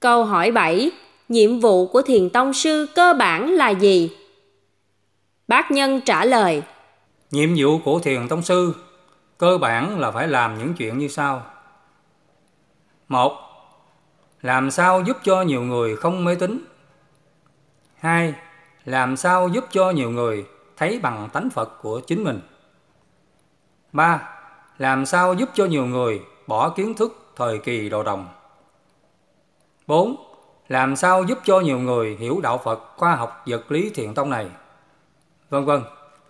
Câu hỏi 7. Nhiệm vụ của Thiền Tông Sư cơ bản là gì? Bác Nhân trả lời. Nhiệm vụ của Thiền Tông Sư cơ bản là phải làm những chuyện như sau. 1. Làm sao giúp cho nhiều người không mê tín. 2. Làm sao giúp cho nhiều người thấy bằng tánh Phật của chính mình. 3. Làm sao giúp cho nhiều người bỏ kiến thức thời kỳ đồ đồng. 4. Làm sao giúp cho nhiều người hiểu đạo Phật khoa học vật lý Thiền Tông này, vân vân.